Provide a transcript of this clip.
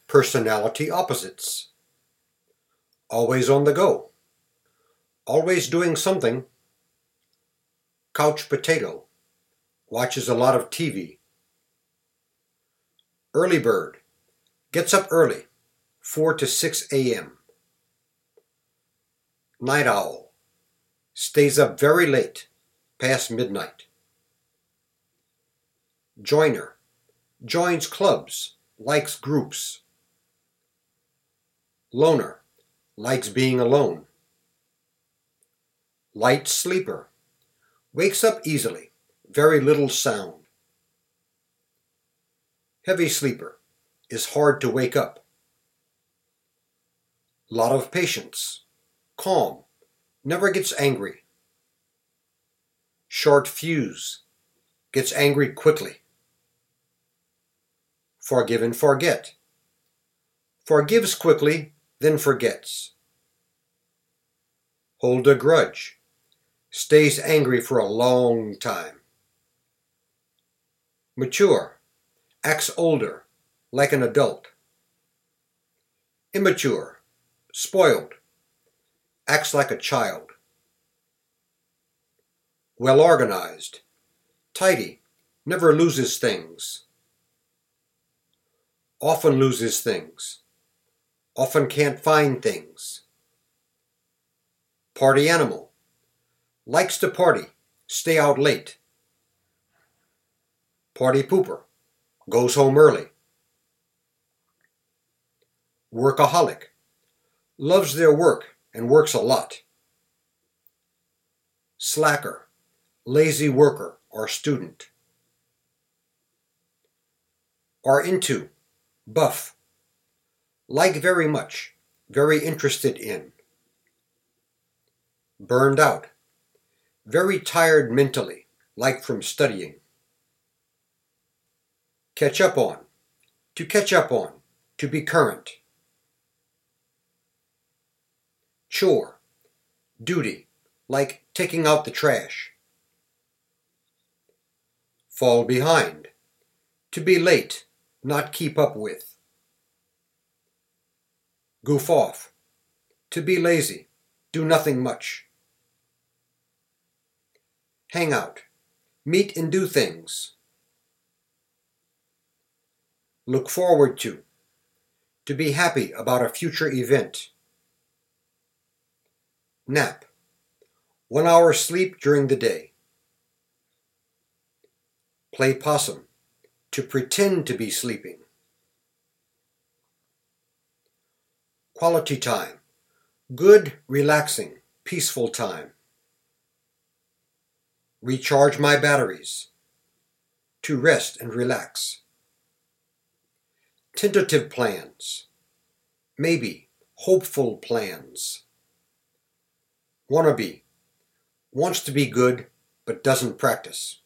Personality opposites. Always on the go. Always doing something. Couch potato. Watches a lot of TV. Early bird. Gets up early, 4 to 6 a.m. Night owl. Stays up very late, past midnight. Joiner. Joins clubs, likes groups. Loner. Likes being alone. Light sleeper. Wakes up easily, very little sound. Heavy sleeper. Is hard to wake up. Lot of patience. Calm. Never gets angry. Short fuse. Gets angry quickly. Forgive and forget. Forgives quickly, then forgets. Hold a grudge. Stays angry for a long time. Mature. Acts older, like an adult. Immature. Spoiled. Acts like a child. Well organized. Tidy. Never loses things. Often loses things. Often can't find things. Party animal. Likes to party. Stay out late. Party pooper. Goes home early. Workaholic. Loves their work and works a lot. Slacker. Lazy worker or student. Are into. Buff. Like very much. Very interested in. Burned out. Very tired mentally, like from studying. Catch up on. To catch up on. To be current. Chore. Duty, like taking out the trash. Fall behind. To be late, not keep up with. Goof off. To be lazy, do nothing much. Hang out. Meet and do things. Look forward to. To be happy about a future event. Nap. 1 hour sleep during the day. Play possum. To pretend to be sleeping. Quality time. Good, relaxing, peaceful time. Recharge my batteries. To rest and relax. Tentative plans. Maybe, hopeful plans. Wannabe. Wants to be good, but doesn't practice.